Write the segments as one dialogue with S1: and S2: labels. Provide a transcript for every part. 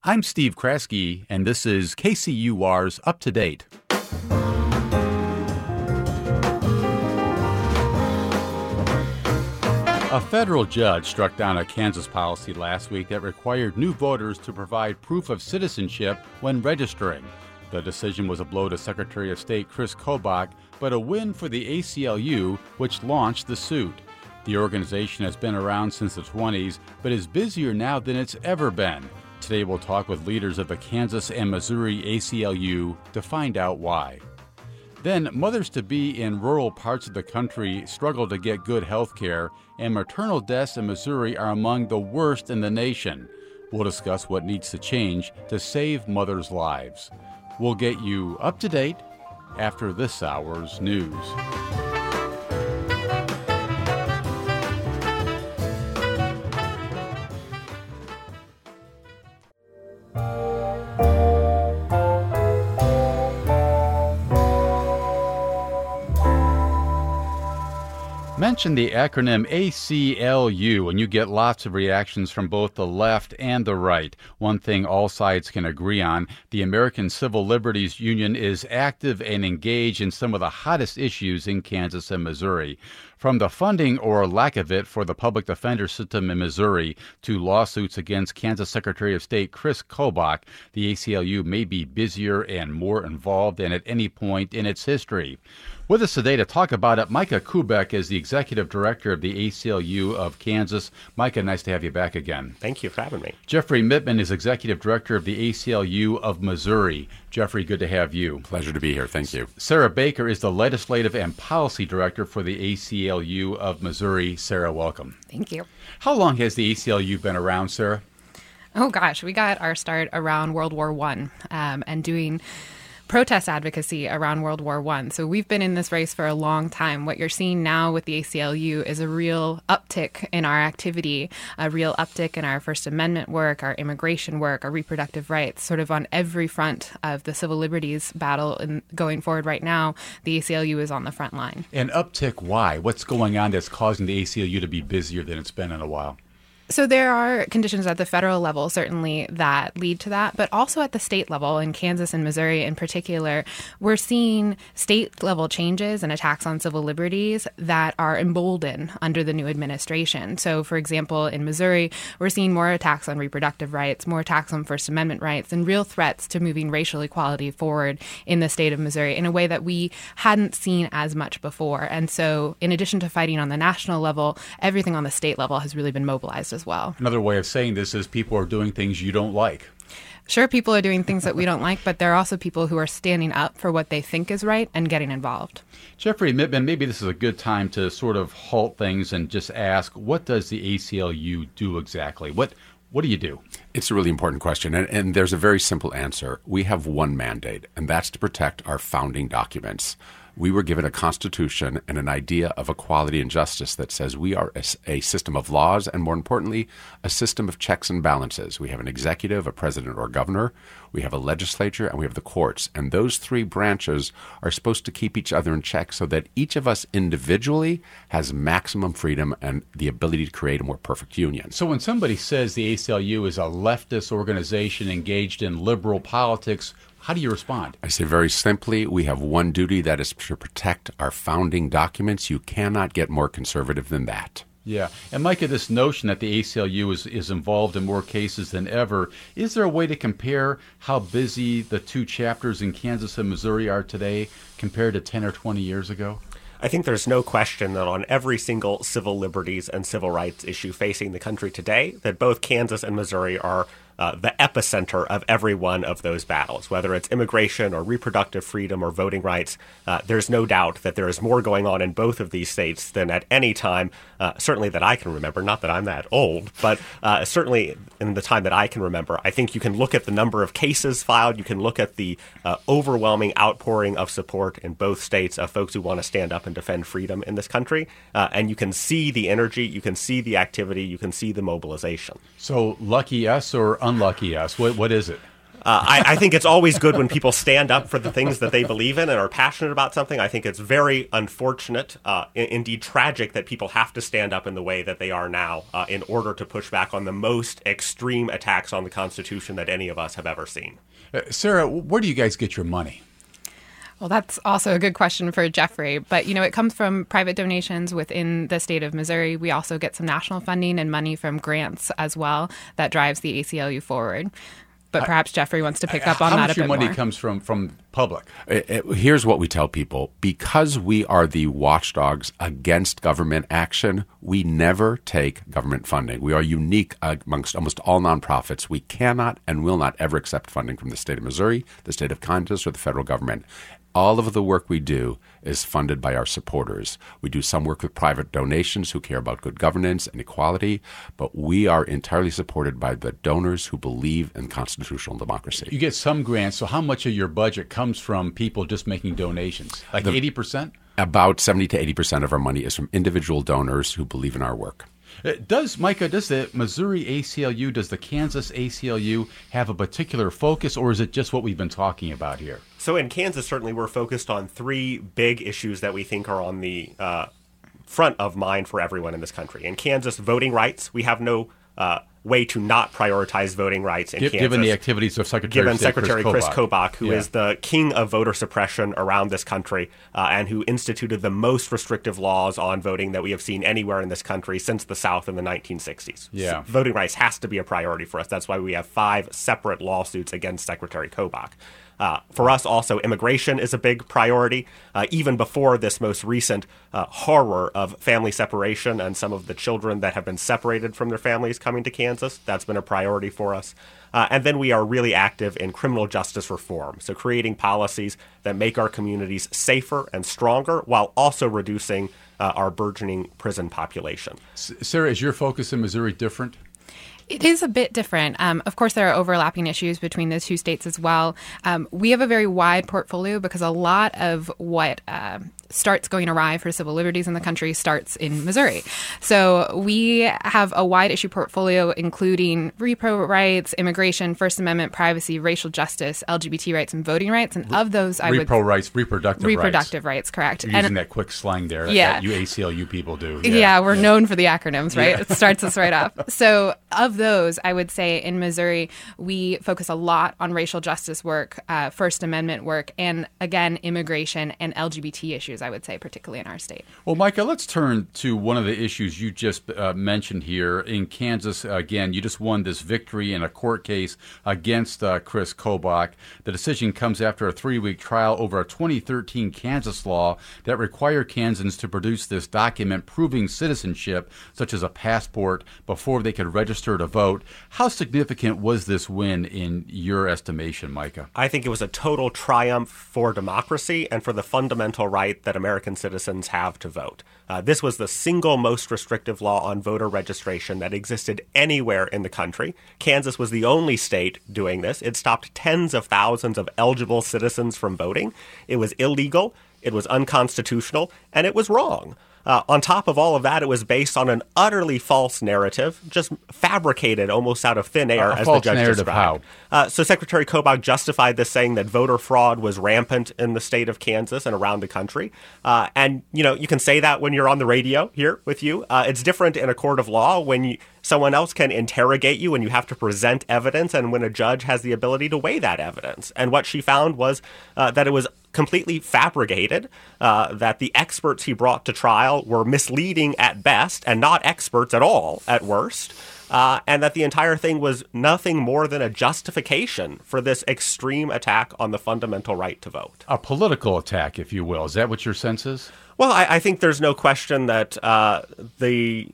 S1: I'm Steve Kraske, and this is KCUR's Up to Date. A federal judge struck down a Kansas policy last week that required new voters to provide proof of citizenship when registering. The decision was a blow to Secretary of State Chris Kobach, but a win for the ACLU, which launched the suit. The organization has been around since the 20s, but is busier now than it's ever been. Today we'll talk with leaders of the Kansas and Missouri ACLU to find out why. Then, mothers-to-be in rural parts of the country struggle to get good health care, and maternal deaths in Missouri are among the worst in the nation. We'll discuss what needs to change to save mothers' lives. We'll get you up to date after this hour's news. Mention the acronym ACLU and you get lots of reactions from both the left and the right. One thing all sides can agree on, the American Civil Liberties Union is active and engaged in some of the hottest issues in Kansas and Missouri. From the funding or lack of it for the public defender system in Missouri to lawsuits against Kansas Secretary of State Chris Kobach, the ACLU may be busier and more involved than at any point in its history. With us today to talk about it, Micah Kubek is the Executive Director of the ACLU of Kansas. Micah, nice to have you back again.
S2: Thank you for having me.
S1: Jeffrey Mittman is Executive Director of the ACLU of Missouri. Jeffrey, good to have you.
S3: Pleasure to be here. Thank you.
S1: Sarah Baker is the Legislative and Policy Director for the ACLU of Missouri. Sarah, welcome.
S4: Thank you.
S1: How long has the ACLU been around, Sarah?
S4: Oh, gosh, we got our start around World War I and doing protest advocacy around World War I. So we've been in this race for a long time. What you're seeing now with the ACLU is a real uptick in our activity, a real uptick in our First Amendment work, our immigration work, our reproductive rights, sort of on every front of the civil liberties battle. And going forward right now, the ACLU is on the front line.
S1: And uptick, why? What's going on that's causing the ACLU to be busier than it's been in a while?
S4: So there are conditions at the federal level, certainly, that lead to that, but also at the state level, in Kansas and Missouri in particular, we're seeing state-level changes and attacks on civil liberties that are emboldened under the new administration. So, for example, in Missouri, we're seeing more attacks on reproductive rights, more attacks on First Amendment rights, and real threats to moving racial equality forward in the state of Missouri in a way that we hadn't seen as much before. And so, in addition to fighting on the national level, everything on the state level has really been mobilized as well.
S1: Another way of saying this is people are doing things you don't like.
S4: Sure, people are doing things that we don't like, but there are also people who are standing up for what they think is right and getting involved.
S1: Jeffrey Mittman, maybe this is a good time to sort of halt things and just ask, what does the ACLU do exactly? What do you do?
S3: It's a really important question, and there's a very simple answer. We have one mandate, and that's to protect our founding documents. We were given a constitution and an idea of equality and justice that says we are a system of laws and, more importantly, a system of checks and balances. We have an executive, a president or governor, we have a legislature, and we have the courts. And those three branches are supposed to keep each other in check so that each of us individually has maximum freedom and the ability to create a more perfect union.
S1: So when somebody says the ACLU is a leftist organization engaged in liberal politics, how do you respond?
S3: I say very simply, we have one duty, that is to protect our founding documents. You cannot get more conservative than that.
S1: Yeah. And Micah, this notion that the ACLU is involved in more cases than ever, is there a way to compare how busy the two chapters in Kansas and Missouri are today compared to 10 or 20 years ago?
S2: I think there's no question that on every single civil liberties and civil rights issue facing the country today, that both Kansas and Missouri are the epicenter of every one of those battles, whether it's immigration or reproductive freedom or voting rights. There's no doubt that there is more going on in both of these states than at any time, certainly that I can remember. Not that I'm that old, but certainly in the time that I can remember. I think you can look at the number of cases filed. You can look at the overwhelming outpouring of support in both states of folks who want to stand up and defend freedom in this country. And you can see the energy, you can see the activity, you can see the mobilization.
S1: So lucky us or unlucky us? What is it?
S2: I think it's always good when people stand up for the things that they believe in and are passionate about something. I think it's very unfortunate, indeed tragic, that people have to stand up in the way that they are now in order to push back on the most extreme attacks on the Constitution that any of us have ever seen.
S1: Sarah, where do you guys get your money?
S4: Well, that's also a good question for Jeffrey. But, it comes from private donations within the state of Missouri. We also get some national funding and money from grants as well that drives the ACLU forward. But perhaps Jeffrey wants to pick up on that a bit more.
S1: How much your money comes from public?
S3: Here's what we tell people. Because we are the watchdogs against government action, we never take government funding. We are unique amongst almost all nonprofits. We cannot and will not ever accept funding from the state of Missouri, the state of Kansas, or the federal government. All of the work we do is funded by our supporters. We do some work with private donations who care about good governance and equality, but we are entirely supported by the donors who believe in constitutional democracy.
S1: You get some grants, so how much of your budget comes from people just making donations? Like 80%?
S3: About 70 to 80% of our money is from individual donors who believe in our work.
S1: Does the Missouri ACLU, does the Kansas ACLU have a particular focus, or is it just what we've been talking about here?
S2: So in Kansas, certainly we're focused on three big issues that we think are on the front of mind for everyone in this country. In Kansas, voting rights. We have no way to not prioritize voting rights in Kansas.
S1: Given the activities of Secretary
S2: Chris Kobach, who is the king of voter suppression around this country and who instituted the most restrictive laws on voting that we have seen anywhere in this country since the South in the 1960s.
S1: Yeah.
S2: So voting rights has to be a priority for us. That's why we have 5 separate lawsuits against Secretary Kobach. For us, also, immigration is a big priority. Even before this most recent horror of family separation and some of the children that have been separated from their families coming to Kansas, that's been a priority for us. And then we are really active in criminal justice reform, so creating policies that make our communities safer and stronger while also reducing our burgeoning prison population.
S1: Sarah, is your focus in Missouri different?
S4: It is a bit different. Of course, there are overlapping issues between the two states as well. We have a very wide portfolio because a lot of what starts going awry for civil liberties in the country starts in Missouri. So we have a wide issue portfolio, including repro rights, immigration, First Amendment, privacy, racial justice, LGBT rights, and voting rights. And of those, reproductive rights, correct.
S1: You're using that quick slang there that you ACLU people do.
S4: Yeah, we're known for the acronyms, right? It starts us right off. So of those, I would say in Missouri, we focus a lot on racial justice work, First Amendment work, and again, immigration and LGBT issues, I would say, particularly in our state.
S1: Well, Micah, let's turn to one of the issues you just mentioned here. In Kansas, again, you just won this victory in a court case against Chris Kobach. The decision comes after a 3-week trial over a 2013 Kansas law that required Kansans to produce this document proving citizenship, such as a passport, before they could register to vote. How significant was this win in your estimation, Micah?
S2: I think it was a total triumph for democracy and for the fundamental right that American citizens have to vote. This was the single most restrictive law on voter registration that existed anywhere in the country. Kansas was the only state doing this. It stopped tens of thousands of eligible citizens from voting. It was illegal, it was unconstitutional, and it was wrong. On top of all of that, it was based on an utterly false narrative, just fabricated almost out of thin air, as the judge described. So Secretary Kobach justified this, saying that voter fraud was rampant in the state of Kansas and around the country. And, you can say that when you're on the radio here with you. It's different in a court of law when someone else can interrogate you and you have to present evidence, and when a judge has the ability to weigh that evidence. And what she found was that it was completely fabricated, that the experts he brought to trial were misleading at best and not experts at all at worst, and that the entire thing was nothing more than a justification for this extreme attack on the fundamental right to vote.
S1: A political attack, if you will. Is that what your sense is?
S2: Well, I think there's no question that the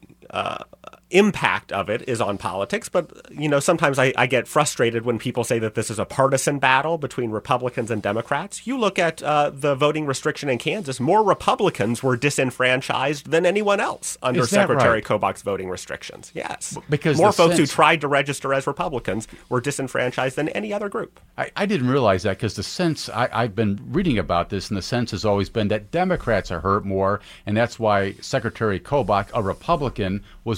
S2: impact of it is on politics, but sometimes I get frustrated when people say that this is a partisan battle between Republicans and Democrats. You look at the voting restriction in Kansas, more Republicans were disenfranchised than anyone else under Secretary Kobach's voting restrictions. Yes, because more folks who tried to register as Republicans were disenfranchised than any other group.
S1: I didn't realize that, because the sense I've been reading about this, and the sense has always been that Democrats are hurt more, and that's why Secretary Kobach, a Republican, was waging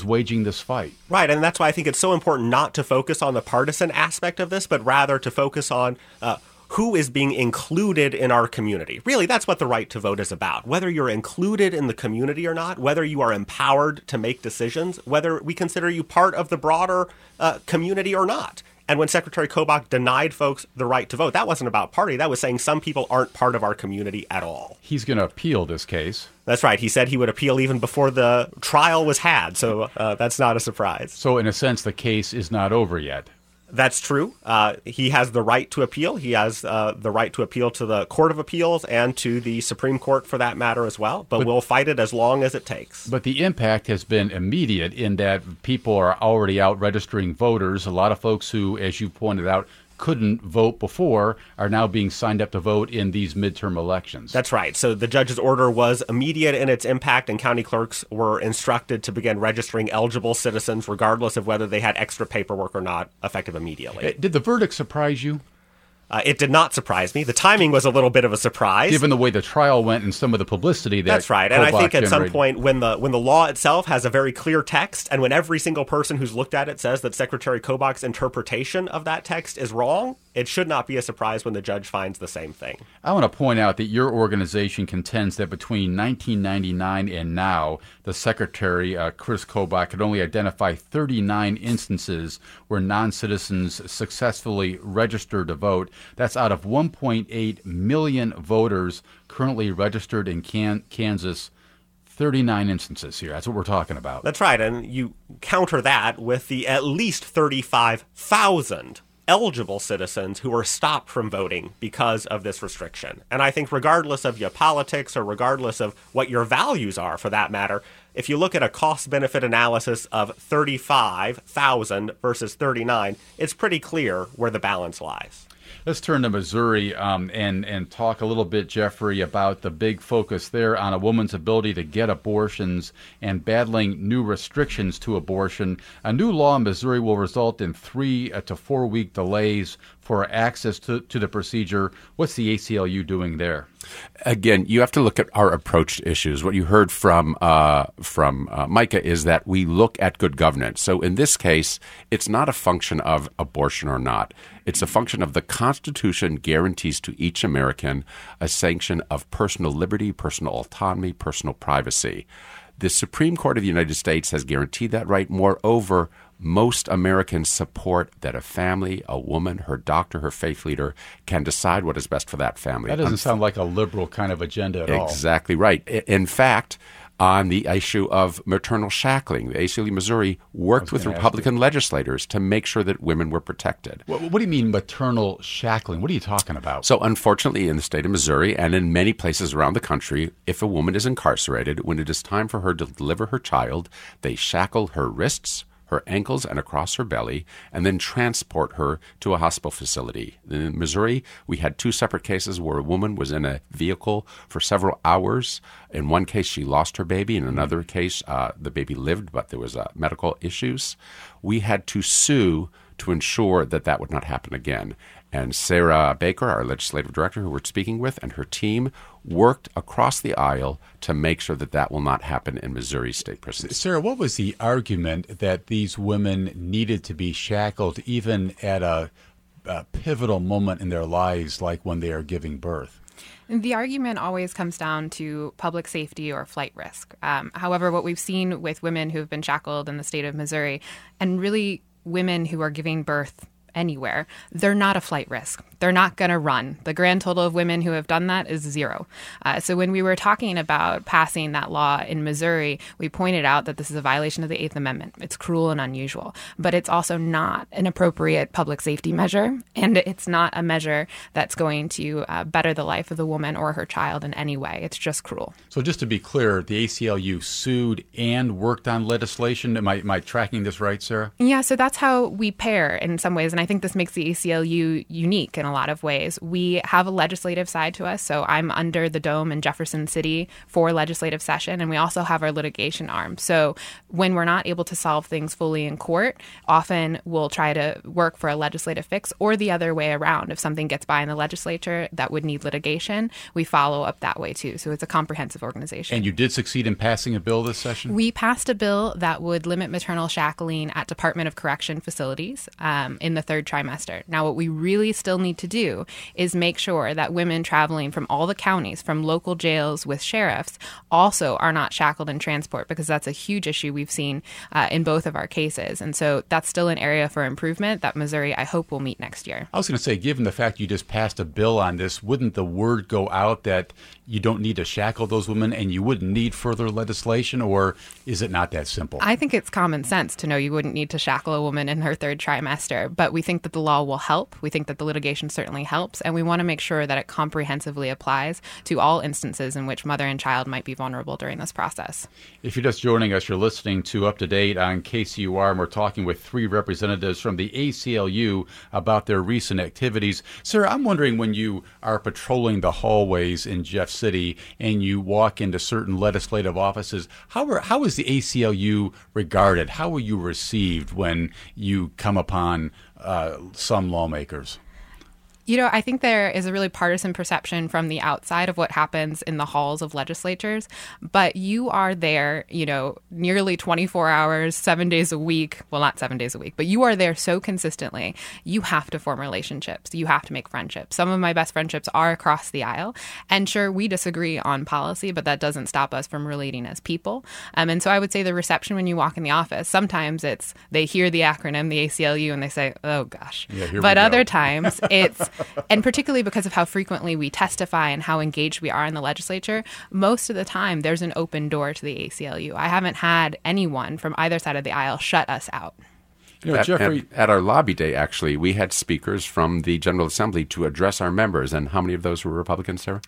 S1: this fight.
S2: Right, and that's why I think it's so important not to focus on the partisan aspect of this, but rather to focus on who is being included in our community. Really, that's what the right to vote is about. Whether you're included in the community or not, whether you are empowered to make decisions, whether we consider you part of the broader community or not. And when Secretary Kobach denied folks the right to vote, that wasn't about party. That was saying some people aren't part of our community at all.
S1: He's going to appeal this case.
S2: That's right. He said he would appeal even before the trial was had. So that's not a surprise.
S1: So in a sense, the case is not over yet.
S2: That's true. He has the right to appeal. He has the right to appeal to the Court of Appeals and to the Supreme Court for that matter as well. But we'll fight it as long as it takes.
S1: But the impact has been immediate in that people are already out registering voters. A lot of folks who, as you pointed out, couldn't vote before are now being signed up to vote in these midterm elections.
S2: That's right. So the judge's order was immediate in its impact, and county clerks were instructed to begin registering eligible citizens, regardless of whether they had extra paperwork or not, effective immediately.
S1: Did the verdict surprise you?
S2: It did not surprise me. The timing was a little bit of a surprise.
S1: Given the way the trial went and some of the publicity that
S2: That's right. And
S1: Kobach
S2: I think at some
S1: generated.
S2: point when the law itself has a very clear text, and when every single person who's looked at it says that Secretary Kobach's interpretation of that text is wrong, it should not be a surprise when the judge finds the same thing.
S1: I want to point out that your organization contends that between 1999 and now, the Secretary, Chris Kobach, could only identify 39 instances where non-citizens successfully registered to vote. That's out of 1.8 million voters currently registered in Kansas. 39 instances here. That's what we're talking about.
S2: That's right. And you counter that with the at least 35,000 eligible citizens who were stopped from voting because of this restriction. And I think regardless of your politics or regardless of what your values are for that matter, if you look at a cost-benefit analysis of 35,000 versus 39, it's pretty clear where the balance lies.
S1: Let's turn to Missouri and talk a little bit, Jeffrey, about the big focus there on a woman's ability to get abortions and battling new restrictions to abortion. A new law in Missouri will result in 3 to 4 week delays for access to the procedure. What's the ACLU doing there?
S3: Again, you have to look at our approach to issues. What you heard from Micah is that we look at good governance. So in this case, it's not a function of abortion or not. It's a function of the Constitution guarantees to each American a sanction of personal liberty, personal autonomy, personal privacy. The Supreme Court of the United States has guaranteed that right. Moreover, most Americans support that a family, a woman, her doctor, her faith leader can decide what is best for that family.
S1: That doesn't sound like a liberal kind of agenda at all.
S3: Exactly right. In fact, on the issue of maternal shackling, the ACLU Missouri worked with Republican legislators to make sure that women were protected.
S1: What do you mean maternal shackling? What are you talking about?
S3: So unfortunately, in the state of Missouri and in many places around the country, if a woman is incarcerated, when it is time for her to deliver her child, they shackle her wrists, her ankles, and across her belly, and then transport her to a hospital facility. In Missouri, we had 2 separate cases where a woman was in a vehicle for several hours. In one case, she lost her baby. In another case, the baby lived, but there was medical issues. We had to sue to ensure that that would not happen again. And Sarah Baker, our legislative director who we're speaking with, and her team worked across the aisle to make sure that that will not happen in Missouri state prisons.
S1: Sarah, what was the argument that these women needed to be shackled even at a pivotal moment in their lives, like when they are giving birth?
S4: The argument always comes down to public safety or flight risk. However, what we've seen with women who have been shackled in the state of Missouri, and really women who are giving birth anywhere, they're not a flight risk. They're not going to run. The grand total of women who have done that is 0. So when we were talking about passing that law in Missouri, we pointed out that this is a violation of the 8th Amendment. It's cruel and unusual, but it's also not an appropriate public safety measure, and it's not a measure that's going to better the life of the woman or her child in any way. It's just cruel.
S1: So just to be clear, the ACLU sued and worked on legislation. Am I tracking this right, Sarah?
S4: Yeah, so that's how we pair in some ways. And I think this makes the ACLU unique in a lot of ways. We have a legislative side to us. So I'm under the dome in Jefferson City for legislative session. And we also have our litigation arm. So when we're not able to solve things fully in court, often we'll try to work for a legislative fix, or the other way around. If something gets by in the legislature that would need litigation, we follow up that way too. So it's a comprehensive organization.
S1: And you did succeed in passing a bill this session?
S4: We passed a bill that would limit maternal shackling at Department of Correction facilities in the third trimester. Now, what we really still need to do is make sure that women traveling from all the counties, from local jails with sheriffs, also are not shackled in transport, because that's a huge issue we've seen in both of our cases. And so that's still an area for improvement that Missouri, I hope, will meet next year.
S1: I was going to say, given the fact you just passed a bill on this, wouldn't the word go out that you don't need to shackle those women and you wouldn't need further legislation, or is it not that simple?
S4: I think it's common sense to know you wouldn't need to shackle a woman in her third trimester, but we think that the law will help. We think that the litigation certainly helps, and we want to make sure that it comprehensively applies to all instances in which mother and child might be vulnerable during this process.
S1: If you're just joining us, you're listening to Up to Date on KCUR, and we're talking with three representatives from the ACLU about their recent activities. Sir, I'm wondering, when you are patrolling the hallways in Jeff City and you walk into certain legislative offices, how is the ACLU regarded? How are you received when you come upon some lawmakers?
S4: You know, I think there is a really partisan perception from the outside of what happens in the halls of legislatures, but you are there, you know, nearly 24 hours, 7 days a week. Well, not 7 days a week, but you are there so consistently. You have to form relationships. You have to make friendships. Some of my best friendships are across the aisle. And sure, we disagree on policy, but that doesn't stop us from relating as people. And so I would say the reception when you walk in the office, sometimes it's they hear the acronym, the ACLU, and they say, oh, gosh.
S1: Yeah,
S4: but other times it's... And particularly because of how frequently we testify and how engaged we are in the legislature, most of the time there's an open door to the ACLU. I haven't had anyone from either side of the aisle shut us out.
S1: You know, Jeffrey,
S3: at our lobby day, actually, we had speakers from the General Assembly to address our members. And how many of those were Republicans, Sarah?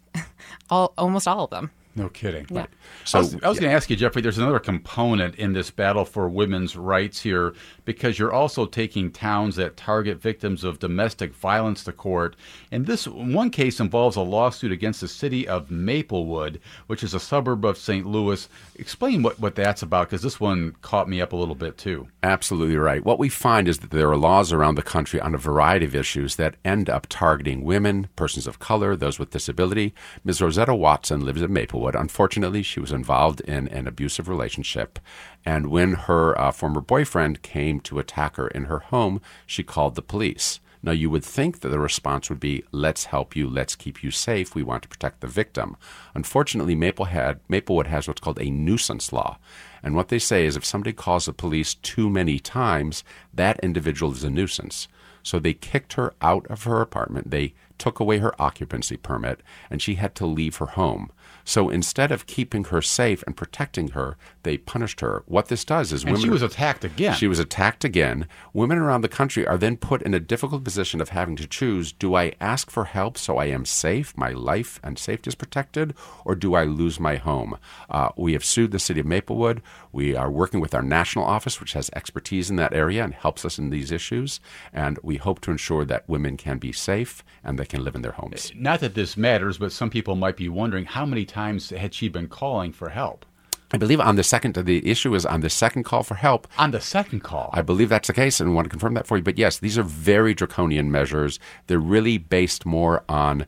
S4: Almost all of them.
S1: No kidding.
S4: Yeah.
S1: So I was going to ask you, Jeffrey, there's another component in this battle for women's rights here, because you're also taking towns that target victims of domestic violence to court. And this one case involves a lawsuit against the city of Maplewood, which is a suburb of St. Louis. Explain what that's about, because this one caught me up a little bit, too.
S3: Absolutely right. What we find is that there are laws around the country on a variety of issues that end up targeting women, persons of color, those with disability. Ms. Rosetta Watson lives in Maplewood. Unfortunately, she was involved in an abusive relationship, and when her former boyfriend came to attack her in her home, she called the police. Now, you would think that the response would be, let's help you, let's keep you safe, we want to protect the victim. Unfortunately, Maplewood has what's called a nuisance law. And what they say is if somebody calls the police too many times, that individual is a nuisance. So they kicked her out of her apartment, they took away her occupancy permit, and she had to leave her home. So instead of keeping her safe and protecting her, they punished her. What this does is
S1: she was attacked again.
S3: She was attacked again. Women around the country are then put in a difficult position of having to choose, do I ask for help so I am safe, my life and safety is protected, or do I lose my home? We have sued the city of Maplewood. We are working with our national office, which has expertise in that area and helps us in these issues. And we hope to ensure that women can be safe and they can live in their homes.
S1: Not that this matters, but some people might be wondering, how many times had she been calling for help?
S3: I believe the issue is on the second call for help.
S1: On the second call?
S3: I believe that's the case, and I want to confirm that for you. But yes, these are very draconian measures. They're really based more on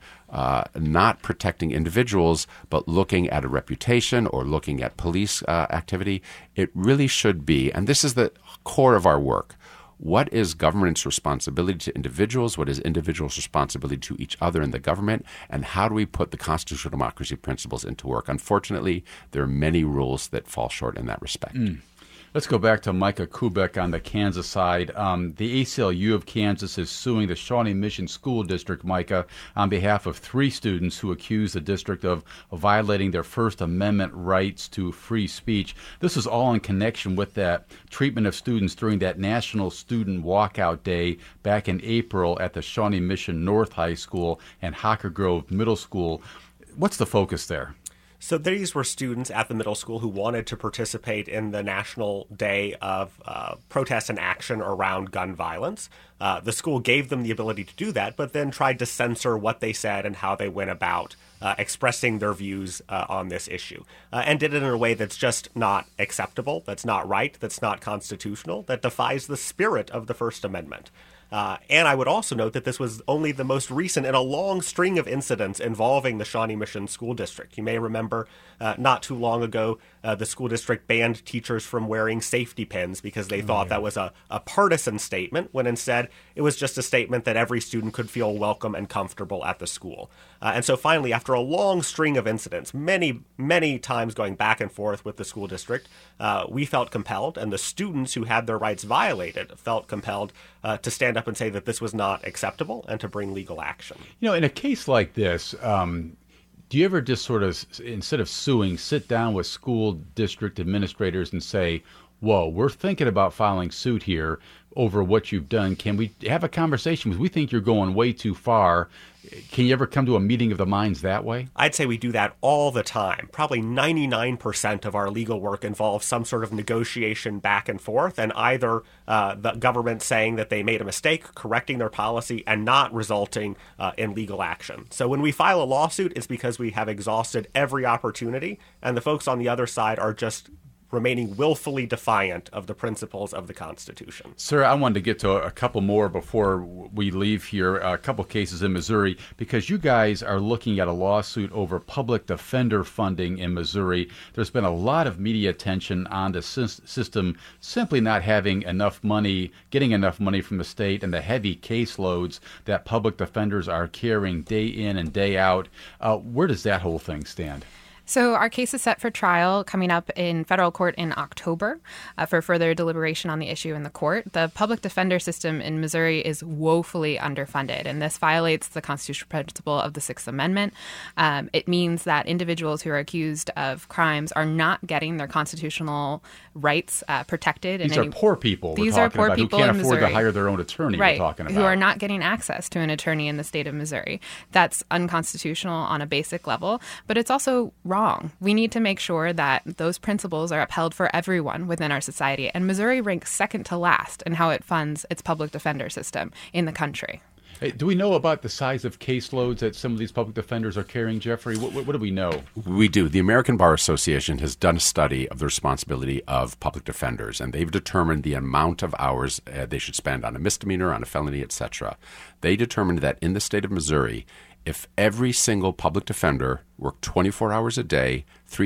S3: not protecting individuals, but looking at a reputation or looking at police activity. It really should be, and this is the core of our work. What is government's responsibility to individuals? What is individuals' responsibility to each other in the government? And how do we put the constitutional democracy principles into work? Unfortunately, there are many rules that fall short in that respect.
S1: Let's go back to Micah Kubek on the Kansas side. The ACLU of Kansas is suing the Shawnee Mission School District, Micah, on behalf of 3 students who accuse the district of violating their First Amendment rights to free speech. This is all in connection with that treatment of students during that National Student Walkout Day back in April at the Shawnee Mission North High School and Hocker Grove Middle School. What's the focus there?
S2: So these were students at the middle school who wanted to participate in the National Day of Protest and Action around gun violence. The school gave them the ability to do that, but then tried to censor what they said and how they went about expressing their views on this issue, and did it in a way that's just not acceptable, that's not right, that's not constitutional, that defies the spirit of the First Amendment. And I would also note that this was only the most recent in a long string of incidents involving the Shawnee Mission School District. You may remember not too long ago, the school district banned teachers from wearing safety pins because they thought that was a partisan statement, when instead it was just a statement that every student could feel welcome and comfortable at the school. And so finally, after a long string of incidents, many times going back and forth with the school district, we felt compelled, and the students who had their rights violated felt compelled to stand up and say that this was not acceptable and to bring legal action.
S1: In a case like this, do you ever just sort of, instead of suing, sit down with school district administrators and say, whoa, we're thinking about filing suit here over what you've done. Can we have a conversation? Because we think you're going way too far. Can you ever come to a meeting of the minds that way?
S2: I'd say we do that all the time. Probably 99% of our legal work involves some sort of negotiation back and forth, and either the government saying that they made a mistake, correcting their policy, and not resulting in legal action. So when we file a lawsuit, it's because we have exhausted every opportunity, and the folks on the other side are just remaining willfully defiant of the principles of the Constitution.
S1: Sir, I wanted to get to a couple more before we leave here, a couple cases in Missouri, because you guys are looking at a lawsuit over public defender funding in Missouri. There's been a lot of media attention on the system simply not having enough money, getting enough money from the state, and the heavy caseloads that public defenders are carrying day in and day out. Where does that whole thing stand?
S4: So our case is set for trial coming up in federal court in October for further deliberation on the issue in the court. The public defender system in Missouri is woefully underfunded, and this violates the constitutional principle of the Sixth Amendment. It means that individuals who are accused of crimes are not getting their constitutional rights protected.
S1: These are poor people
S4: These are poor people
S1: who can't
S4: in
S1: afford
S4: Missouri.
S1: to hire their own attorney,
S4: right,
S1: we're talking about.
S4: Who are not getting access to an attorney in the state of Missouri. That's unconstitutional on a basic level, but it's also wrong. We need to make sure that those principles are upheld for everyone within our society. And Missouri ranks second to last in how it funds its public defender system in the country.
S1: Hey, do we know about the size of caseloads that some of these public defenders are carrying, Jeffrey? What do we know?
S3: We do. The American Bar Association has done a study of the responsibility of public defenders, and they've determined the amount of hours they should spend on a misdemeanor, on a felony, etc. They determined that in the state of Missouri, if every single public defender worked 24 hours a day,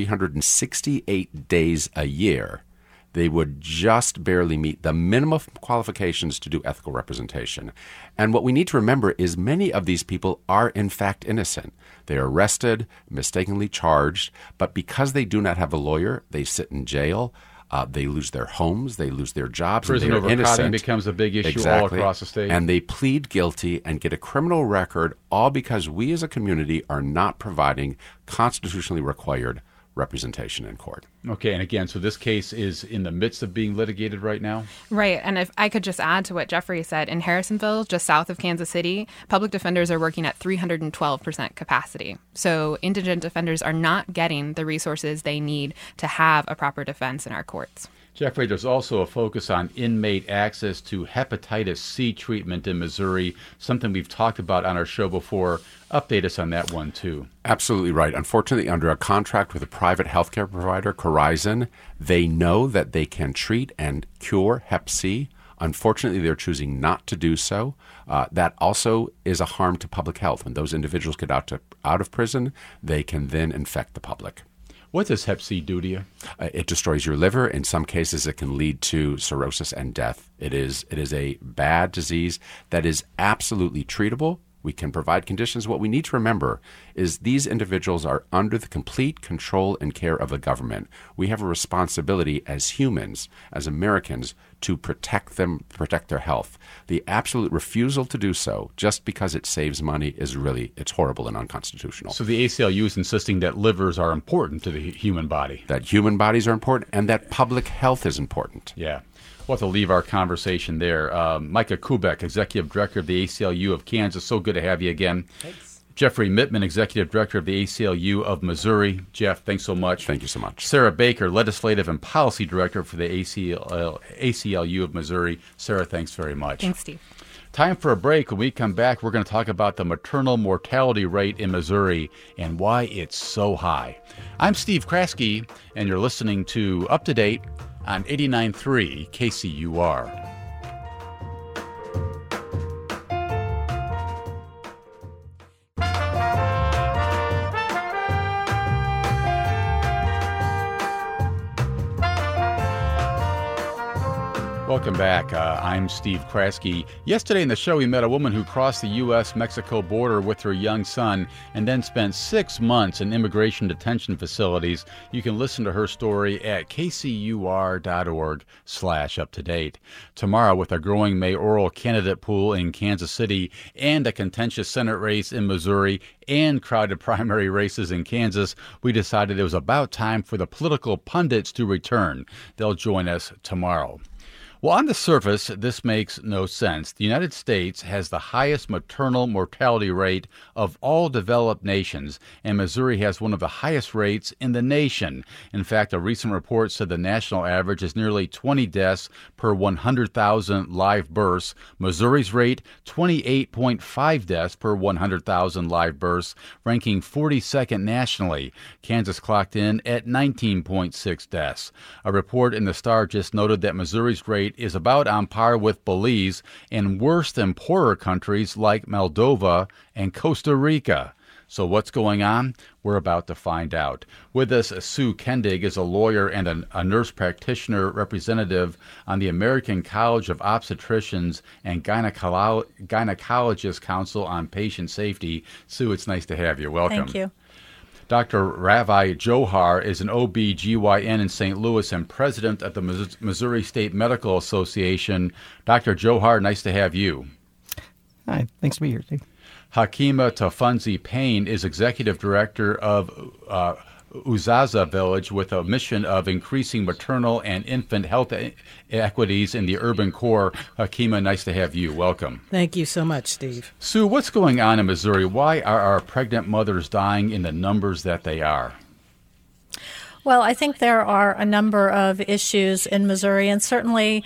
S3: 368 days a year, they would just barely meet the minimum qualifications to do ethical representation. And what we need to remember is many of these people are in fact innocent. They are arrested, mistakenly charged, but because they do not have a lawyer, they sit in jail. They lose their homes, they lose their jobs.
S1: Prison
S3: and they are
S1: overcrowding
S3: innocent.
S1: becomes a big issue
S3: Exactly.
S1: all across the state.
S3: And they plead guilty and get a criminal record, all because we as a community are not providing constitutionally required representation in court.
S1: Okay, and again, so this case is in the midst of being litigated right now?
S4: Right, and if I could just add to what Jeffrey said, in Harrisonville, just south of Kansas City, public defenders are working at 312% capacity. So indigent defenders are not getting the resources they need to have a proper defense in our courts.
S1: Jeffrey, there's also a focus on inmate access to hepatitis C treatment in Missouri, something we've talked about on our show before. Update us on that one, too.
S3: Absolutely right. Unfortunately, under a contract with a private healthcare provider, Corizon, they know that they can treat and cure Hep C. Unfortunately, they're choosing not to do so. That also is a harm to public health. When those individuals get out of prison, they can then infect the public.
S1: What does Hep C do to you?
S3: It destroys your liver. In some cases, it can lead to cirrhosis and death. It is a bad disease that is absolutely treatable. We can provide conditions. What we need to remember is these individuals are under the complete control and care of the government. We have a responsibility as humans, as Americans, to protect them, protect their health. The absolute refusal to do so, just because it saves money, it's horrible and unconstitutional.
S1: So the ACLU is insisting that livers are important to the human body.
S3: That human bodies are important and that public health is important.
S1: Yeah. We'll have to leave our conversation there. Micah Kubek, Executive Director of the ACLU of Kansas. So good to have you again.
S2: Thanks.
S1: Jeffrey Mittman, Executive Director of the ACLU of Missouri. Jeff, thanks so much.
S3: Thank you so much.
S1: Sarah Baker, Legislative and Policy Director for the ACLU of Missouri. Sarah, thanks very much.
S4: Thanks, Steve.
S1: Time for a break. When we come back, we're going to talk about the maternal mortality rate in Missouri and why it's so high. I'm Steve Kraske, and you're listening to Up to Date on 89.3 KCUR. Welcome back. I'm Steve Kraske. Yesterday in the show, we met a woman who crossed the U.S.-Mexico border with her young son and then spent 6 months in immigration detention facilities. You can listen to her story at kcur.org/up-to-date. Tomorrow, with a growing mayoral candidate pool in Kansas City and a contentious Senate race in Missouri and crowded primary races in Kansas, we decided it was about time for the political pundits to return. They'll join us tomorrow. Well, on the surface, this makes no sense. The United States has the highest maternal mortality rate of all developed nations, and Missouri has one of the highest rates in the nation. In fact, a recent report said the national average is nearly 20 deaths per 100,000 live births. Missouri's rate, 28.5 deaths per 100,000 live births, ranking 42nd nationally. Kansas clocked in at 19.6 deaths. A report in the Star just noted that Missouri's rate is about on par with Belize and worse than poorer countries like Moldova and Costa Rica. So what's going on? We're about to find out. With us, Sue Kendig is a lawyer and a nurse practitioner representative on the American College of Obstetricians and Gynecologists Council on Patient Safety. Sue, it's nice to have you. Welcome.
S5: Thank you.
S1: Dr. Ravi Johar is an OB-GYN in St. Louis and president of the Missouri State Medical Association. Dr. Johar, nice to have you.
S6: Hi, thanks to be here, Steve.
S1: Hakima Tafunzi Payne is executive director of Uzaza Village with a mission of increasing maternal and infant health equities in the urban core. Hakima, nice to have you. Welcome.
S6: Thank you so much, Steve.
S1: Sue, what's going on in Missouri? Why are our pregnant mothers dying in the numbers that they are?
S5: Well, I think there are a number of issues in Missouri, and certainly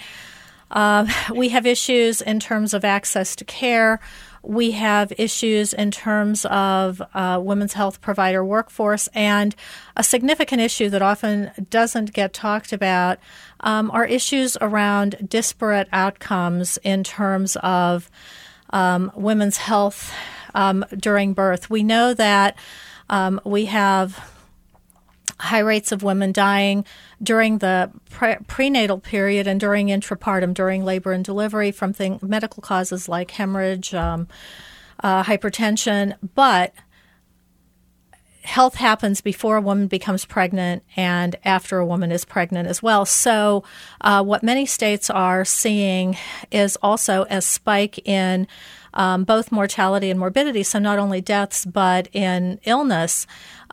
S5: we have issues in terms of access to care. We have issues in terms of women's health provider workforce, and a significant issue that often doesn't get talked about are issues around disparate outcomes in terms of women's health during birth. We know that we have high rates of women dying during the prenatal period and during intrapartum, during labor and delivery from medical causes like hemorrhage, hypertension. But health happens before a woman becomes pregnant and after a woman is pregnant as well. So what many states are seeing is also a spike in both mortality and morbidity, so not only deaths but in illness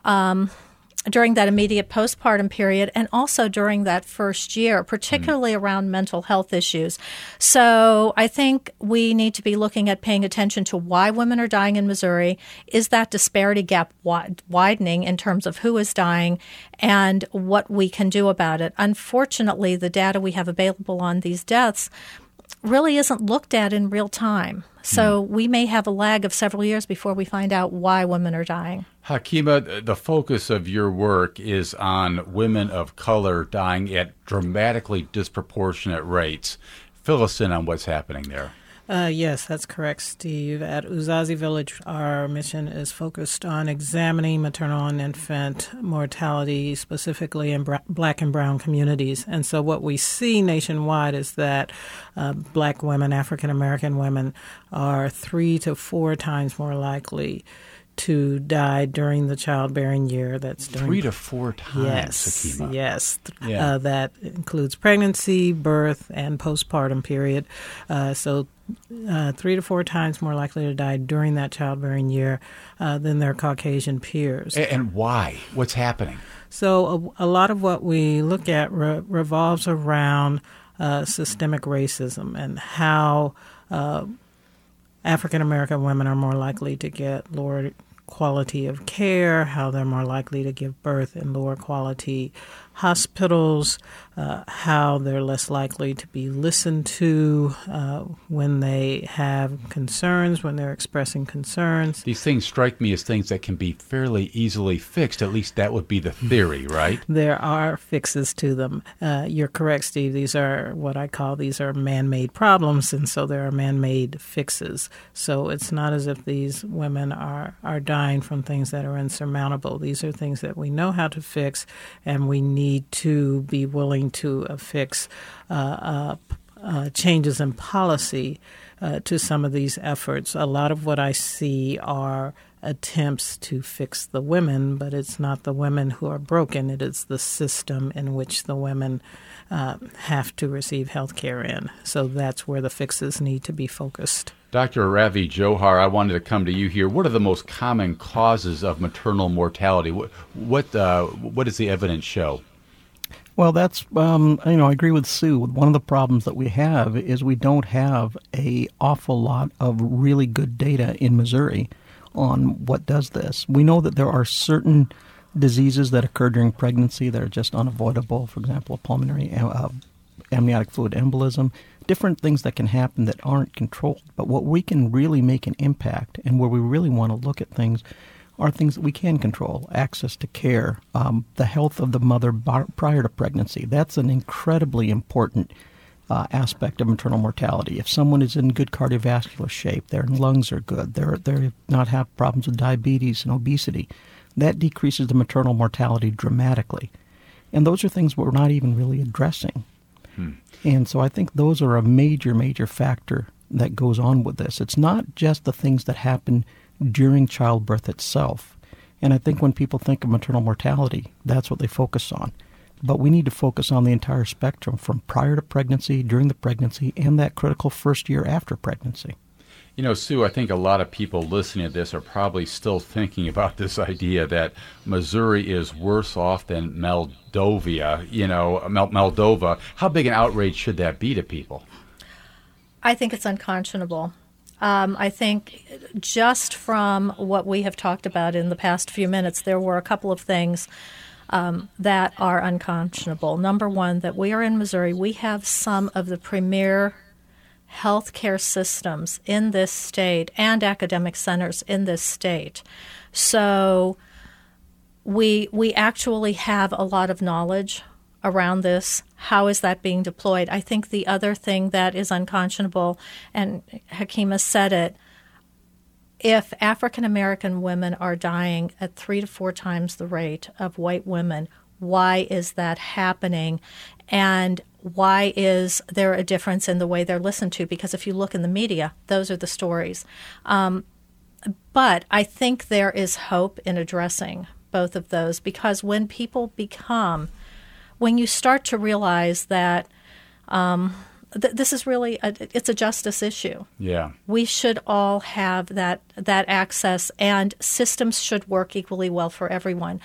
S5: during that immediate postpartum period and also during that first year, particularly around mental health issues. So I think we need to be looking at paying attention to why women are dying in Missouri. Is that disparity gap widening in terms of who is dying and what we can do about it? Unfortunately, the data we have available on these deaths really isn't looked at in real time. So we may have a lag of several years before we find out why women are dying.
S1: Hakima, the focus of your work is on women of color dying at dramatically disproportionate rates. Fill us in on what's happening there.
S6: Yes, that's correct, Steve. At Uzazi Village, our mission is focused on examining maternal and infant mortality, specifically in Black and brown communities. And so what we see nationwide is that Black women, African American women, are 3 to 4 times more likely to die during the childbearing year. That's during
S1: 3 to 4 times, Hakima.
S6: Yes.
S1: Yeah.
S6: That includes pregnancy, birth, and postpartum period. So 3 to 4 times more likely to die during that childbearing year than their Caucasian peers.
S1: And why? What's happening?
S6: So a lot of what we look at revolves around systemic racism and how African American women are more likely to get lower quality of care, how they're more likely to give birth in lower quality hospitals, how they're less likely to be listened to when they have concerns, when they're expressing concerns.
S1: These things strike me as things that can be fairly easily fixed. At least that would be the theory, right?
S6: There are fixes to them. You're correct, Steve. These are what I call man-made problems, and so there are man-made fixes. So it's not as if these women are dying from things that are insurmountable. These are things that we know how to fix, and we need to be willing to affix changes in policy to some of these efforts. A lot of what I see are attempts to fix the women, but it's not the women who are broken. It is the system in which the women have to receive health care in. So that's where the fixes need to be focused.
S1: Dr. Ravi Johar, I wanted to come to you here. What are the most common causes of maternal mortality? What does the evidence show?
S7: Well, that's, I agree with Sue. One of the problems that we have is we don't have an awful lot of really good data in Missouri on what does this. We know that there are certain diseases that occur during pregnancy that are just unavoidable. For example, a pulmonary amniotic fluid embolism, different things that can happen that aren't controlled. But what we can really make an impact and where we really want to look at things are things that we can control: access to care, the health of the mother prior to pregnancy. That's an incredibly important aspect of maternal mortality. If someone is in good cardiovascular shape, their lungs are good, they're not have problems with diabetes and obesity, that decreases the maternal mortality dramatically. And those are things we're not even really addressing. And so I think those are a major, major factor that goes on with this. It's not just the things that happen during childbirth itself. And I think when people think of maternal mortality, that's what they focus on. But we need to focus on the entire spectrum from prior to pregnancy, during the pregnancy, and that critical first year after pregnancy.
S1: You know, Sue, I think a lot of people listening to this are probably still thinking about this idea that Missouri is worse off than Moldova. How big an outrage should that be to people?
S5: I think it's unconscionable. I think just from what we have talked about in the past few minutes, there were a couple of things that are unconscionable. Number one, that we are in Missouri. We have some of the premier healthcare systems in this state and academic centers in this state. So we actually have a lot of knowledge around this. How is that being deployed? I think the other thing that is unconscionable, and Hakima said it, if African American women are dying at 3 to 4 times the rate of white women, why is that happening? And why is there a difference in the way they're listened to? Because if you look in the media, those are the stories. But I think there is hope in addressing both of those, because when you start to realize that this is really it's a justice issue.
S1: Yeah,
S5: we should all have that access, and systems should work equally well for everyone.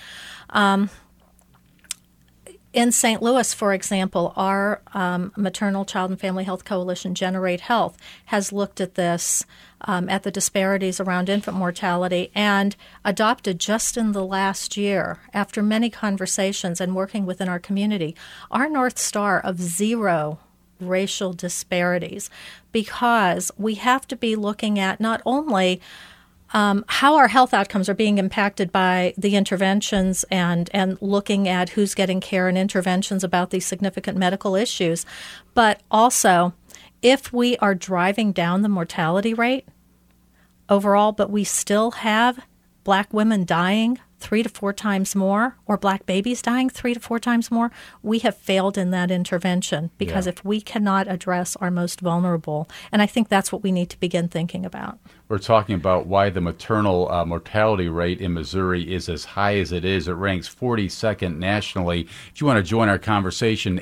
S5: In St. Louis, for example, our Maternal, Child, and Family Health Coalition, Generate Health, has looked at this, at the disparities around infant mortality, and adopted just in the last year, after many conversations and working within our community, our North Star of 0 racial disparities, because we have to be looking at not only how our health outcomes are being impacted by the interventions and looking at who's getting care and interventions about these significant medical issues, but also if we are driving down the mortality rate overall, but we still have Black women dying 3 to 4 times more, or Black babies dying 3 to 4 times more, we have failed in that intervention, because if we cannot address our most vulnerable, and I think that's what we need to begin thinking about.
S1: We're talking about why the maternal mortality rate in Missouri is as high as it is. It ranks 42nd nationally. If you want to join our conversation,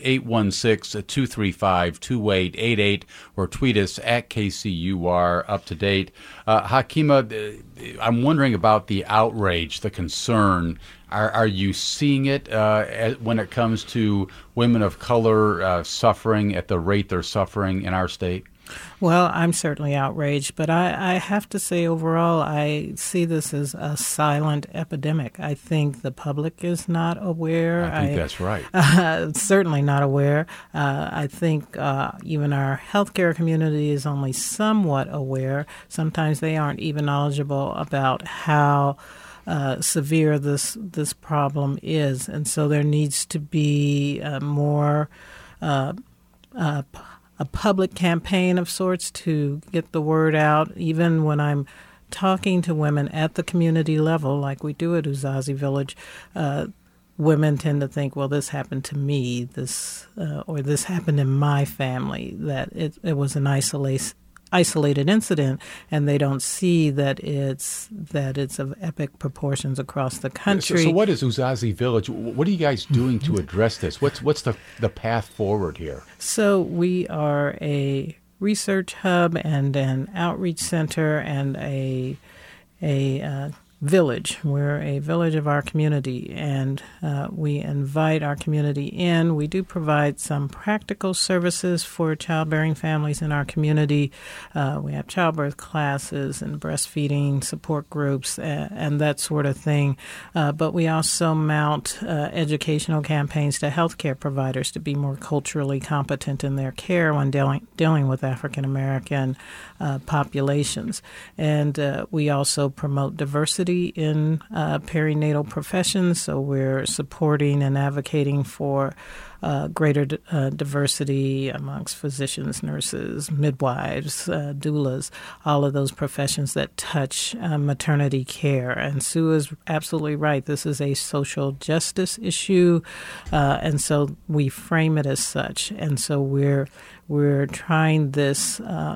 S1: 816-235-2888, or tweet us at KCUR Up to Date. Hakima, I'm wondering about the outrage, the concern. Are you seeing it when it comes to women of color suffering at the rate they're suffering in our state?
S6: Well, I'm certainly outraged, but I have to say overall I see this as a silent epidemic. I think the public is not aware.
S1: I think that's right.
S6: Certainly not aware. I think even our healthcare community is only somewhat aware. Sometimes they aren't even knowledgeable about how severe this problem is, and so there needs to be more a public campaign of sorts to get the word out. Even when I'm talking to women at the community level, like we do at Uzazi Village, women tend to think, well, this happened to me, or this happened in my family, that it was an isolated incident, and they don't see that it's of epic proportions across the country.
S1: So what is Uzazi Village? What are you guys doing to address this? What's the path forward here?
S6: So we are a research hub and an outreach center and a village. We're a village of our community, and we invite our community in. We do provide some practical services for childbearing families in our community. We have childbirth classes and breastfeeding support groups and that sort of thing. But we also mount educational campaigns to healthcare providers to be more culturally competent in their care when dealing with African American populations. And we also promote diversity in perinatal professions, so we're supporting and advocating for greater diversity amongst physicians, nurses, midwives, doulas, all of those professions that touch maternity care. And Sue is absolutely right. This is a social justice issue, and so we frame it as such. And so we're trying this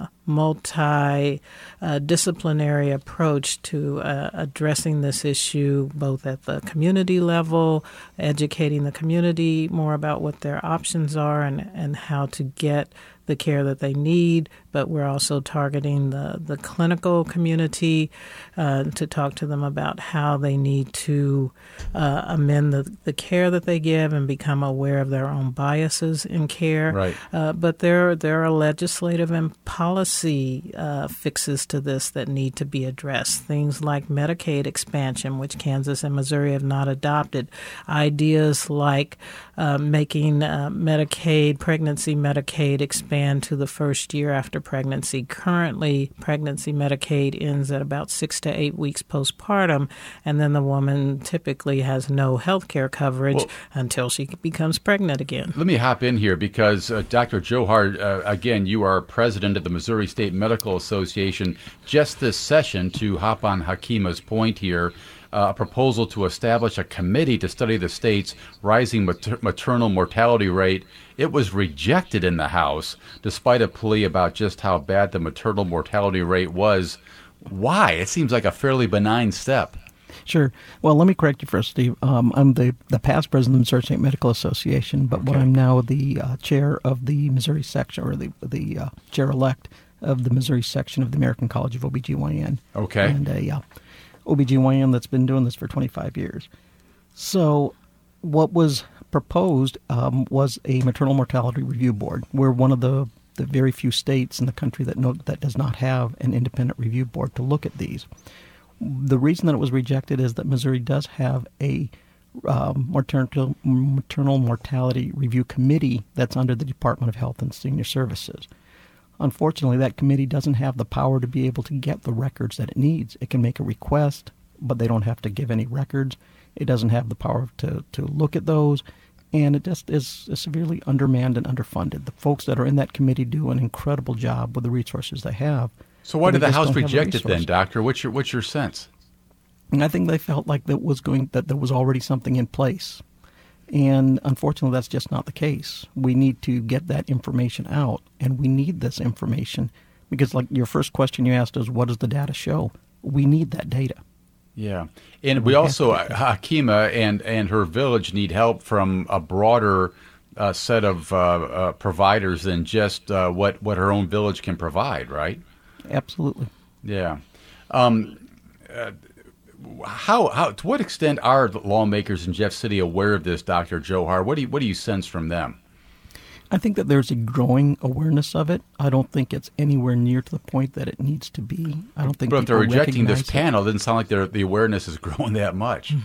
S6: multi-disciplinary approach to addressing this issue, both at the community level, educating the community more about what their options are and how to get the care that they need, but we're also targeting the clinical community to talk to them about how they need to amend the care that they give and become aware of their own biases in care.
S1: Right.
S6: But there are legislative and policy fixes to this that need to be addressed. Things like Medicaid expansion, which Kansas and Missouri have not adopted. Ideas like making pregnancy Medicaid expand to the first year after pregnancy. Currently, pregnancy Medicaid ends at about 6 to 8 weeks postpartum, and then the woman typically has no health care coverage until she becomes pregnant again.
S1: Let me hop in here because Dr. Johar, again, you are president of the Missouri State Medical Association. Just this session, to hop on Hakima's point here, a proposal to establish a committee to study the state's rising maternal mortality rate. It was rejected in the House, despite a plea about just how bad the maternal mortality rate was. Why? It seems like a fairly benign step.
S7: Sure. Well, let me correct you first, Steve. I'm the past president of the Missouri State Medical Association, but I'm now the chair of the Missouri section, or the chair-elect of the Missouri section of the American College of OBGYN.
S1: Okay.
S7: And OBGYN that's been doing this for 25 years. So what was proposed was a maternal mortality review board. We're one of the very few states in the country that does not have an independent review board to look at these. The reason that it was rejected is that Missouri does have a maternal mortality review committee that's under the Department of Health and Senior Services. Unfortunately, that committee doesn't have the power to be able to get the records that it needs. It can make a request, but they don't have to give any records. It doesn't have the power to look at those, and it just is severely undermanned and underfunded. The folks that are in that committee do an incredible job with the resources they have.
S1: So why did the House reject it then, Doctor? What's your sense?
S7: And I think they felt like that there was already something in place. And unfortunately, that's just not the case. We need to get that information out, and we need this information because, like your first question you asked is, what does the data show? We need that data.
S1: Yeah. And we also, Hakima and her village need help from a broader set of providers than just what her own village can provide, right?
S7: Absolutely.
S1: Yeah. How to what extent are lawmakers in Jeff City aware of this, Dr. Johar? What do you sense from them?
S7: I think that there's a growing awareness of it. I don't think it's anywhere near to the point that it needs to be. I don't think.
S1: But if they're rejecting this
S7: recognize it.
S1: panel, it doesn't sound like the awareness is growing that much.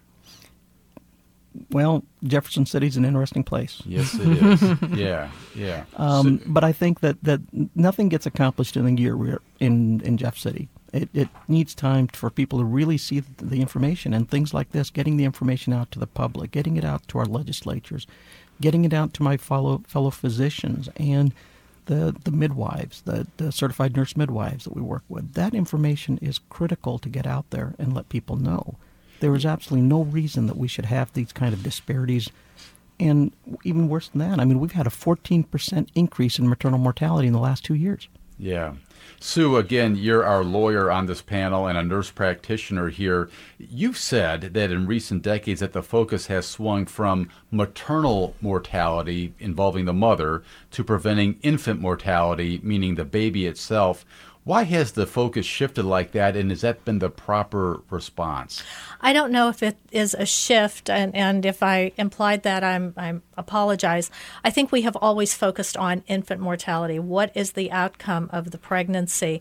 S7: Well, Jefferson City's an interesting place.
S1: Yes, it is. Yeah.
S7: But I think that nothing gets accomplished in a year in Jeff City. It needs time for people to really see the information, and things like this, getting the information out to the public, getting it out to our legislatures, getting it out to my fellow physicians and the midwives, the certified nurse midwives that we work with. That information is critical to get out there and let people know. There is absolutely no reason that we should have these kind of disparities. And even worse than that, I mean, we've had a 14% increase in maternal mortality in the last 2 years.
S1: Yeah. Sue, again, you're our lawyer on this panel and a nurse practitioner here. You've said that in recent decades that the focus has swung from maternal mortality involving the mother to preventing infant mortality, meaning the baby itself. Why has the focus shifted like that, and has that been the proper response?
S5: I don't know if it is a shift, and if I implied that, I apologize. I think we have always focused on infant mortality. What is the outcome of the pregnancy?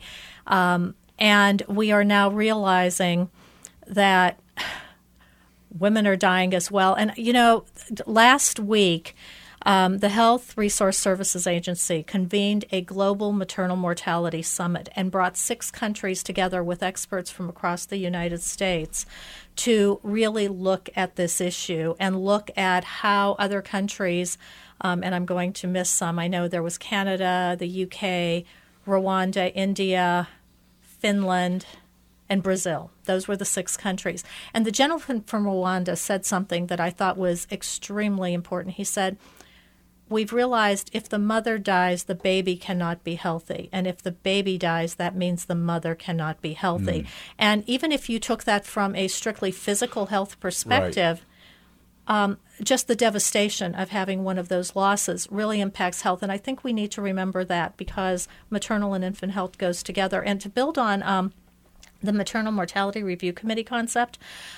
S5: And we are now realizing that women are dying as well. And, last week, the Health Resource Services Agency convened a global maternal mortality summit and brought 6 countries together with experts from across the United States to really look at this issue and look at how other countries, and I'm going to miss some. I know there was Canada, the UK, Rwanda, India, Finland, and Brazil. Those were the 6 countries. And the gentleman from Rwanda said something that I thought was extremely important. He said, we've realized if the mother dies, the baby cannot be healthy. And if the baby dies, that means the mother cannot be healthy. And even if you took that from a strictly physical health perspective, just the devastation of having one of those losses really impacts health. And I think we need to remember that because maternal and infant health goes together. And to build on the Maternal Mortality Review Committee concept,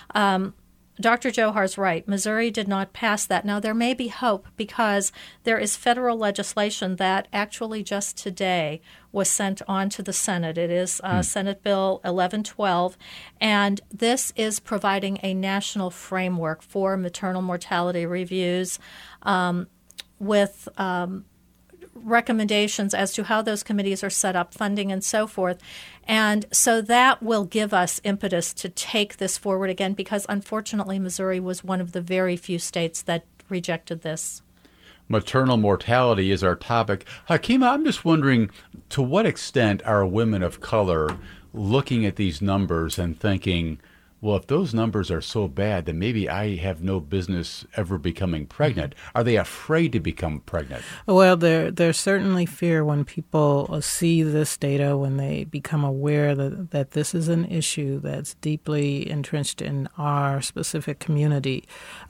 S5: Dr. Johar's right. Missouri did not pass that. Now, there may be hope because there is federal legislation that actually just today was sent on to the Senate. It is Senate Bill 1112, and this is providing a national framework for maternal mortality reviews with recommendations as to how those committees are set up, funding, and so forth. And so that will give us impetus to take this forward again because, unfortunately, Missouri was one of the very few states that rejected this.
S1: Maternal mortality is our topic. Hakima, I'm just wondering, to what extent are women of color looking at these numbers and thinking, well, if those numbers are so bad, then maybe I have no business ever becoming pregnant. Are they afraid to become pregnant?
S6: Well, there's certainly fear when people see this data, when they become aware that this is an issue that's deeply entrenched in our specific community.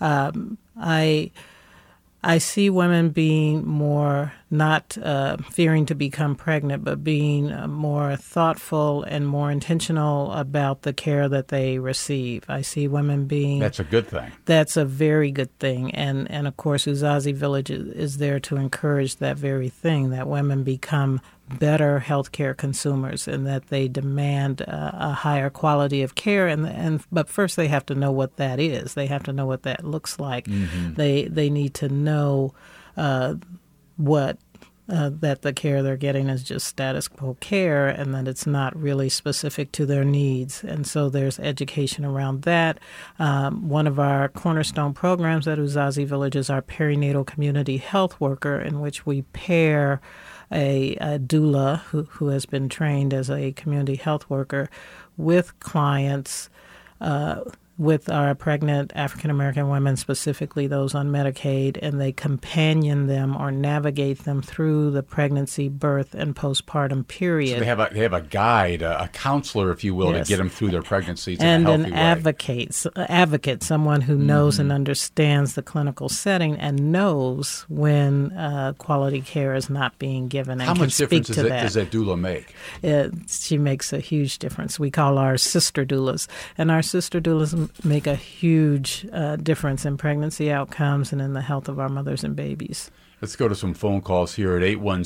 S6: I see women being more not fearing to become pregnant, but being more thoughtful and more intentional about the care that they receive. I see women being...
S1: That's a good thing.
S6: That's a very good thing. And of course, Uzazi Village is there to encourage that very thing, that women become better healthcare consumers and that they demand a higher quality of care. But first they have to know what that is. They have to know what that looks like. Mm-hmm. They need to know what that the care they're getting is just status quo care and that it's not really specific to their needs. And so there's education around that. One of our cornerstone programs at Uzazi Village is our perinatal community health worker, in which we pair a doula who has been trained as a community health worker with clients, with our pregnant African-American women, specifically those on Medicaid, and they companion them or navigate them through the pregnancy, birth, and postpartum period.
S1: So they have a guide, a counselor, if you will,
S6: Yes.
S1: to get them through their pregnancies
S6: and
S1: in a healthy
S6: an advocate, someone who knows and understands the clinical setting and knows when quality care is not being given and
S1: How
S6: can
S1: much
S6: speak
S1: difference
S6: to that.
S1: does that doula make?
S6: She makes a huge difference. We call our sister doulas. And our sister doulas will make a huge difference in pregnancy outcomes and in the health of our mothers and babies.
S1: Let's go to some phone calls here at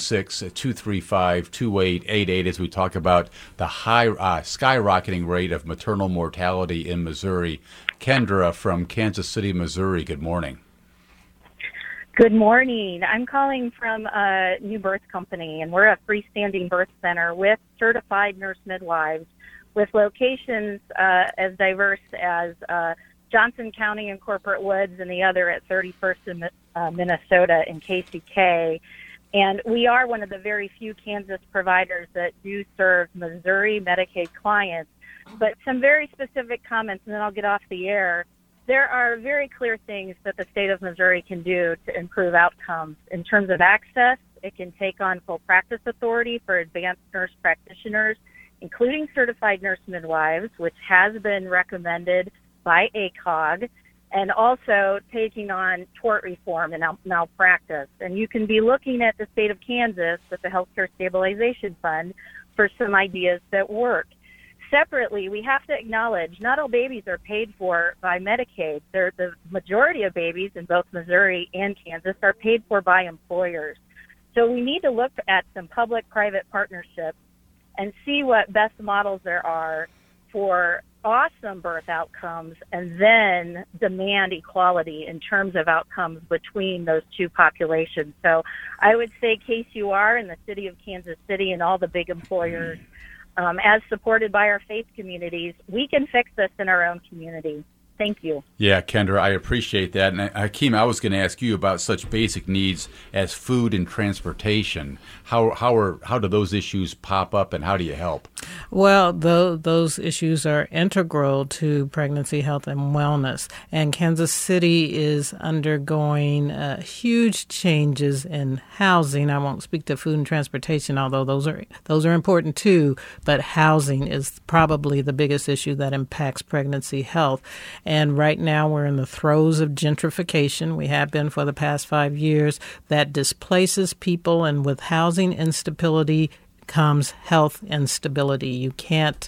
S1: 816-235-2888 as we talk about the high skyrocketing rate of maternal mortality in Missouri. Kendra from Kansas City, Missouri, good morning.
S8: Good morning. I'm calling from a new birth company, and we're a freestanding birth center with certified nurse midwives with locations as diverse as Johnson County and Corporate Woods, and the other at 31st in Minnesota in KCK. And we are one of the very few Kansas providers that do serve Missouri Medicaid clients. But some very specific comments, and then I'll get off the air. There are very clear things that the state of Missouri can do to improve outcomes. In terms of access, it can take on full practice authority for advanced nurse practitioners, including certified nurse midwives, which has been recommended by ACOG, and also taking on tort reform and malpractice. And you can be looking at the state of Kansas with the Healthcare Stabilization Fund for some ideas that work. Separately, we have to acknowledge not all babies are paid for by Medicaid. The majority of babies in both Missouri and Kansas are paid for by employers. So we need to look at some public-private partnerships and see what best models there are for awesome birth outcomes, and then demand equality in terms of outcomes between those two populations. So I would say KCUR and the city of Kansas City and all the big employers, as supported by our faith communities, we can fix this in our own community. Thank you.
S1: Yeah, Kendra, I appreciate that. And Hakeem, I was going to ask you about such basic needs as food and transportation. How do those issues pop up, and how do you help?
S6: Well, those issues are integral to pregnancy health and wellness. And Kansas City is undergoing huge changes in housing. I won't speak to food and transportation, although those are important too. But housing is probably the biggest issue that impacts pregnancy health. And right now we're in the throes of gentrification. We have been for the past 5 years. That displaces people, and with housing instability comes health instability. You can't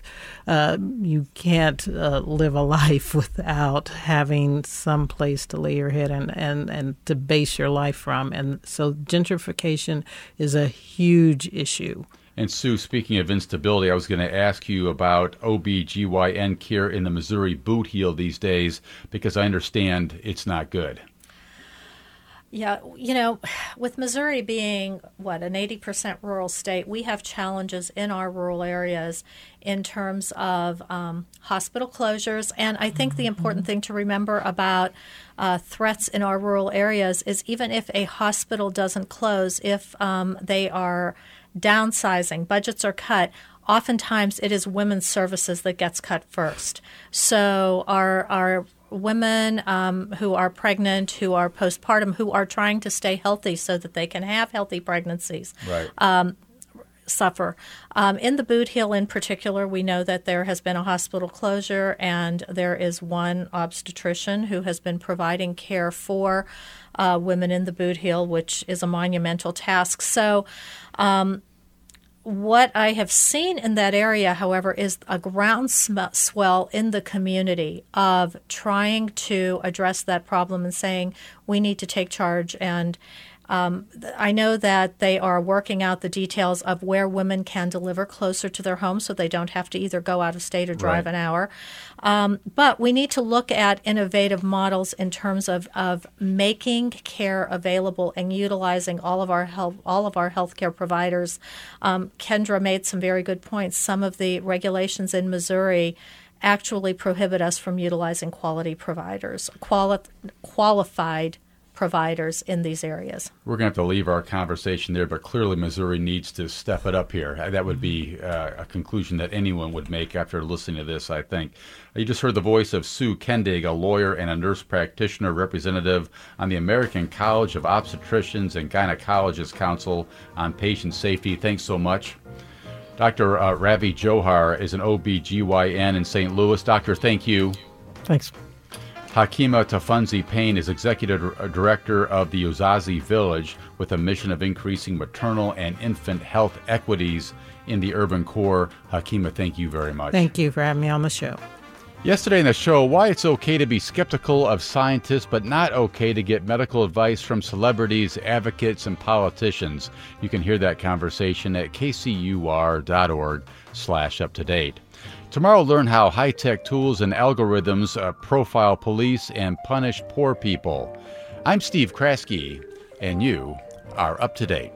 S6: live a life without having some place to lay your head and to base your life from. And so gentrification is a huge issue.
S1: And Sue, speaking of instability, I was going to ask you about OB/GYN care in the Missouri boot heel these days, because I understand it's not good.
S5: Yeah, with Missouri being, an 80% rural state, we have challenges in our rural areas in terms of hospital closures. And I think the important thing to remember about threats in our rural areas is even if a hospital doesn't close, if they are downsizing, budgets are cut, oftentimes it is women's services that gets cut first. So our women who are pregnant, who are postpartum, who are trying to stay healthy so that they can have healthy pregnancies, suffer. In the boot heel in particular, we know that there has been a hospital closure, and there is one obstetrician who has been providing care for women in the boot heel, which is a monumental task. So what I have seen in that area, however, is a groundswell in the community of trying to address that problem and saying we need to take charge. And I know that they are working out the details of where women can deliver closer to their home so they don't have to either go out of state or drive an hour. But we need to look at innovative models in terms of making care available and utilizing all of our healthcare providers. Kendra made some very good points. Some of the regulations in Missouri actually prohibit us from utilizing qualified providers in these areas.
S1: We're going to have to leave our conversation there, but clearly Missouri needs to step it up here. That would be a conclusion that anyone would make after listening to this, I think. You just heard the voice of Sue Kendig, a lawyer and a nurse practitioner representative on the American College of Obstetricians and Gynecologists Council on Patient Safety. Thanks so much. Dr. Ravi Johar is an OB/GYN in St. Louis. Doctor, thank you.
S7: Thanks.
S1: Hakima Tafunzi Payne is Executive Director of the Uzazi Village with a mission of increasing maternal and infant health equities in the urban core. Hakima, thank you very much.
S6: Thank you for having me on the show.
S1: Yesterday in the show, why it's okay to be skeptical of scientists but not okay to get medical advice from celebrities, advocates, and politicians. You can hear that conversation at kcur.org/up-to-date. Tomorrow, learn how high-tech tools and algorithms profile police and punish poor people. I'm Steve Kraske, and you are up to date.